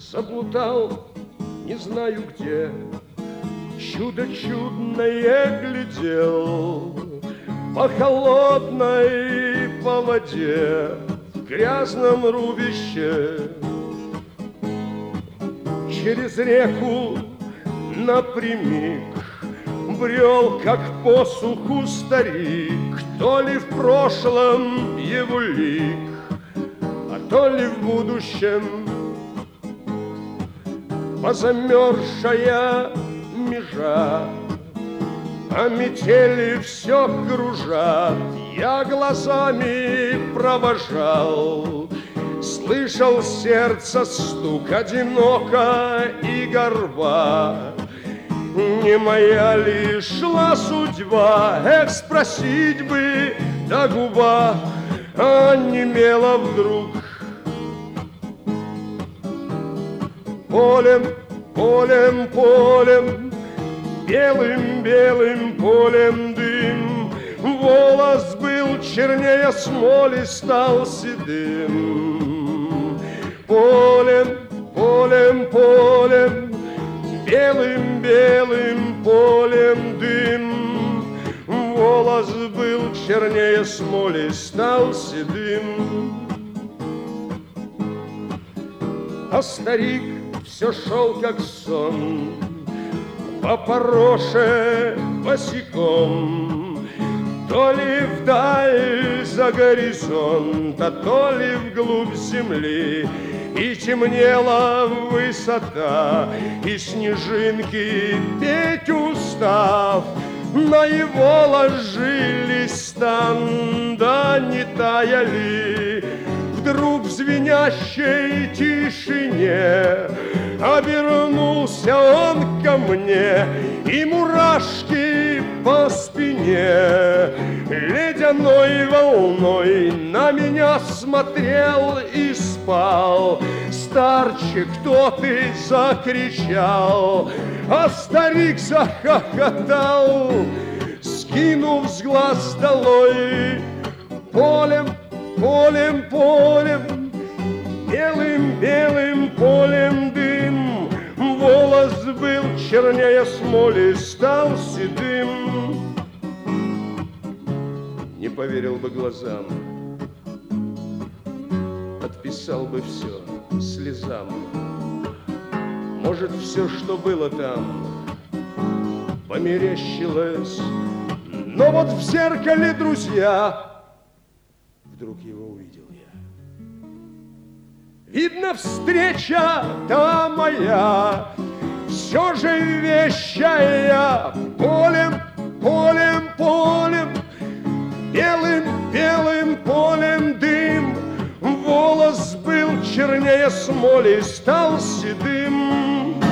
Заплутал, не знаю где, чудо чудное глядел по холодной по воде в грязном рубище. Через реку напрямик брел, как по суху старик, то ли в прошлом его лик, а то ли в будущем. Позамерзшая межа, а метели все кружат, я глазами провожал, слышал сердце стук одиноко и горба. Не моя ли шла судьба, эх, спросить бы, да губа онемела вдруг. Полем, полем, полем, белым, белым полем дым, волос был чернее смоли, стал седым. Полем, полем, полем, белым, белым полем дым, волос был чернее смоли, стал седым. А старик все шел, как сон, по пороше босиком, то ли вдаль за горизонт, а то ли вглубь земли. И темнела высота, и снежинки петь устав на его ложились стан, да не таяли. Вдруг в звенящей тишине обернулся он ко мне, и мурашки по спине ледяной волной на меня смотрел и спал. Старче, кто ты? Закричал, а старик захохотал, скинув с глаз долой. Полем, полем, полем, белым, белым полем дым, волос был чернее смоли, стал седым. Не поверил бы глазам, отписал бы все слезам. Может, все, что было там, померещилось, но вот в зеркале, друзья, вдруг его увидел я. Видно, встреча та моя все же вещая. Полем, полем, полем, белым, белым полем дым, волос был чернее смоли, стал седым.